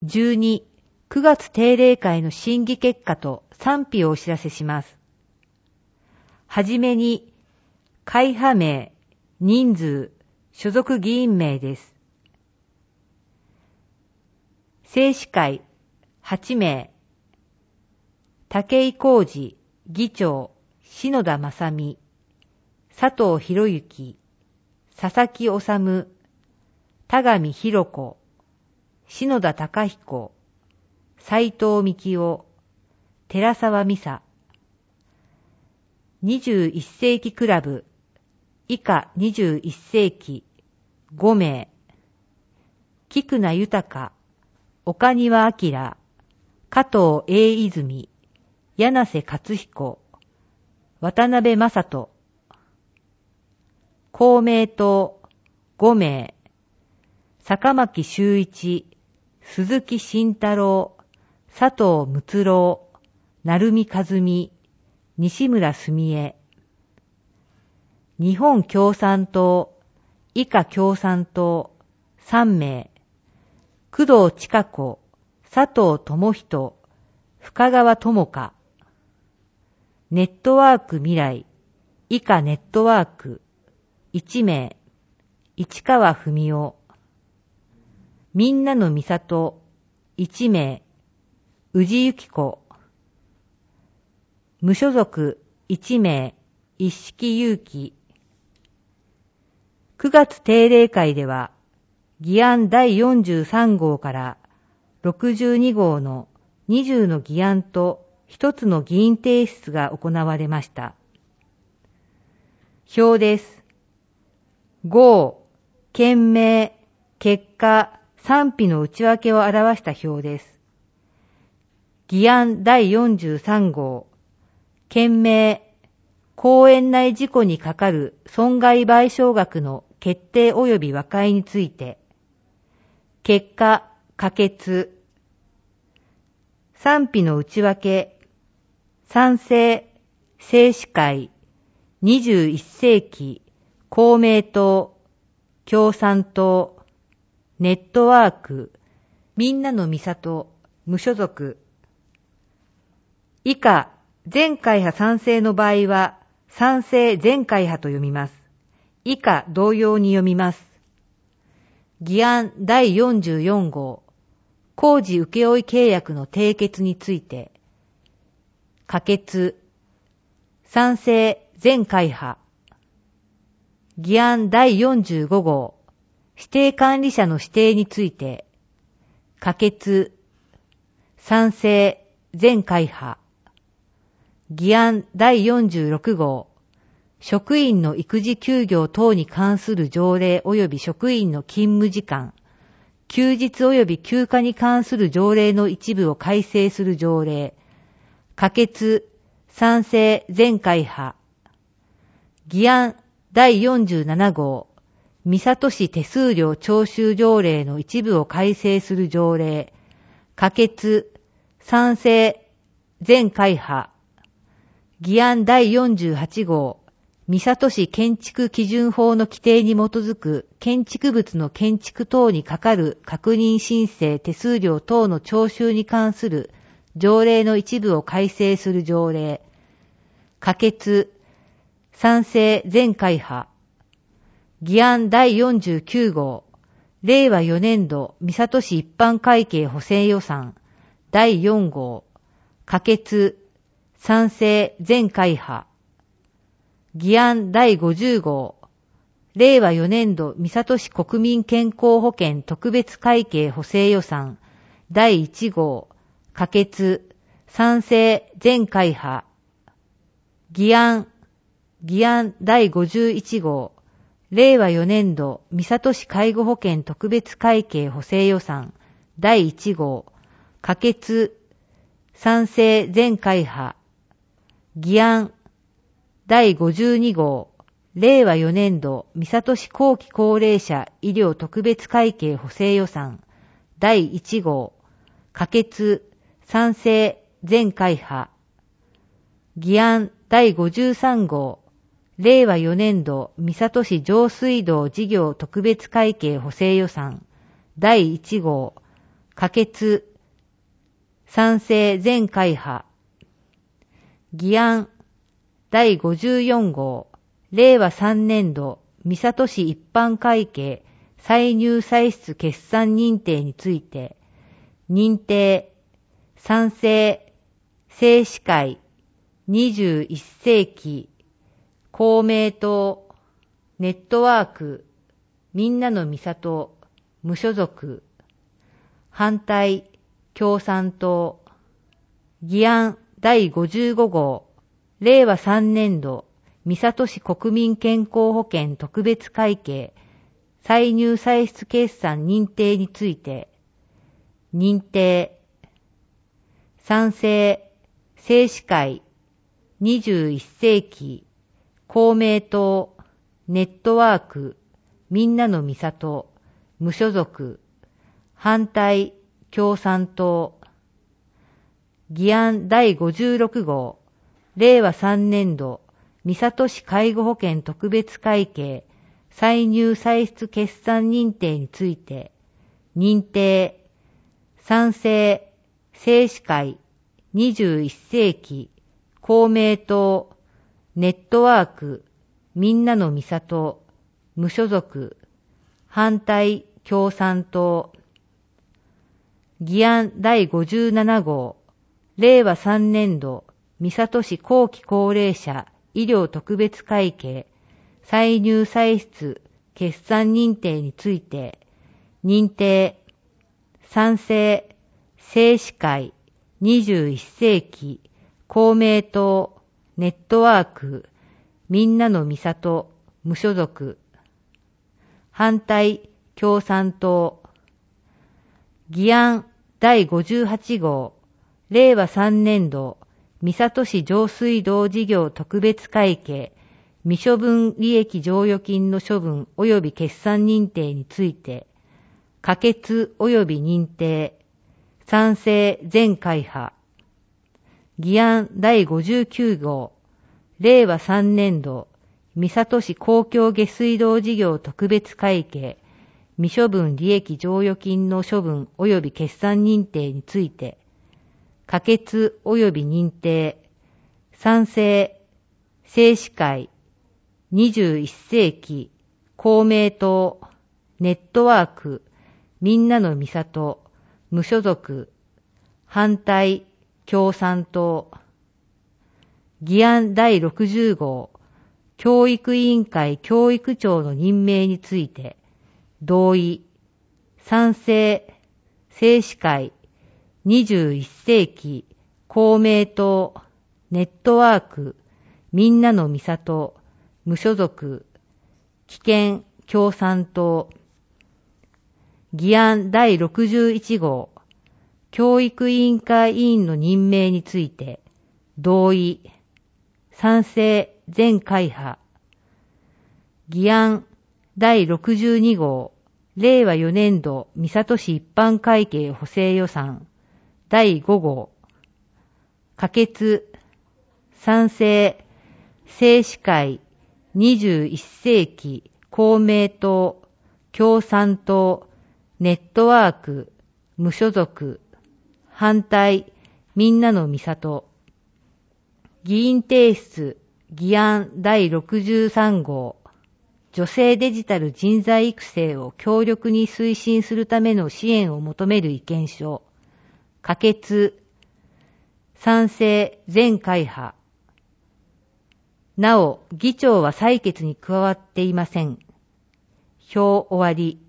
12、9月定例会の審議結果と賛否をお知らせします。はじめに、会派名、人数、所属議員名です。正式会、8名。武井浩二、議長、篠田正美、佐藤博之、佐々木治、田上博子、篠田貴彦、斉藤幹夫、寺沢美沙。21世紀クラブ、以下21世紀、5名。菊名豊、岡庭明、加藤英泉、柳瀬克彦、渡辺正人。公明党、5名。坂巻修一、鈴木慎太郎、佐藤睦郎、成美和美、西村澄江。日本共産党、以下共産党、3名。工藤千佳子、佐藤智人、深川智香。ネットワーク未来、以下ネットワーク、1名。市川文夫。みんなのみさと、1名。宇治幸子。無所属、1名。一色勇気。9月定例会では、議案第43号から62号の20の議案と1つの議員提出が行われました。表です。号、件名、結果、賛否の内訳を表した表です。議案第43号、件名、公園内事故にかかる損害賠償額の決定及び和解について、結果、可決。賛否の内訳、賛成、正式会、21世紀、公明党、共産党、ネットワーク、みんなのみさと、無所属。以下、全会派賛成の場合は、賛成全会派と読みます。以下同様に読みます。議案第44号、工事請負契約の締結について、可決、賛成全会派。議案第45号、指定管理者の指定について、可決、賛成全会派。議案第46号、職員の育児休業等に関する条例及び職員の勤務時間、休日及び休暇に関する条例の一部を改正する条例、可決、賛成全会派。議案第47号、三郷市手数料徴収条例の一部を改正する条例、可決、賛成全会派。議案第48号、三郷市建築基準法の規定に基づく建築物の建築等にかかる確認申請手数料等の徴収に関する条例の一部を改正する条例、可決、賛成全会派。議案第49号、令和4年度三郷市一般会計補正予算第4号、可決、賛成全会派。議案第50号、令和4年度三郷市国民健康保険特別会計補正予算第1号、可決、賛成全会派。議案第51号、令和4年度三郷市介護保険特別会計補正予算第1号、可決、賛成全会派。議案第52号、令和4年度三郷市後期高齢者医療特別会計補正予算第1号、可決、賛成全会派。議案第53号、令和4年度三郷市上水道事業特別会計補正予算第1号、 可決、賛成全会派。議案第54号、令和3年度三郷市一般会計歳入歳出決算認定について、認定、賛成、政史会、21世紀、公明党、ネットワーク、みんなのみさと、無所属、反対、共産党。議案第55号、令和3年度三郷市国民健康保険特別会計歳入歳出決算認定について、認定、賛成、政史会、21世紀、公明党、ネットワーク、みんなのみさと、無所属、反対、共産党。議案第56号、令和3年度三郷市介護保険特別会計歳入歳出決算認定について、認定、賛成、政史会、21世紀、公明党、ネットワーク、みんなのみさと、無所属、反対、共産党。議案第57号、令和3年度三郷市後期高齢者医療特別会計歳入歳出決算認定について、認定、賛成、政史会、21世紀、公明党、ネットワーク、みんなのみさと、無所属、反対、共産党。議案第58号、令和3年度三郷市上水道事業特別会計未処分利益剰余金の処分及び決算認定について、可決及び認定、賛成全会派。議案第59号、令和3年度三郷市公共下水道事業特別会計未処分利益剰余金の処分及び決算認定について、可決及び認定、賛成、政史会、21世紀、公明党、ネットワーク、みんなのみさと、無所属、反対、共産党。議案第60号、教育委員会教育長の任命について、同意、賛成、政史会、21世紀、公明党、ネットワーク、みんなのみさと、無所属、棄権、共産党。議案第61号、教育委員会委員の任命について、同意、賛成、全会派。議案第62号、令和4年度三郷市一般会計補正予算第5号、可決、賛成、政史会、21世紀、公明党、共産党、ネットワーク、無所属、反対、みんなのみさと。議員提出、議案第63号、女性デジタル人材育成を強力に推進するための支援を求める意見書、可決、賛成全会派。なお、議長は採決に加わっていません。表終わり。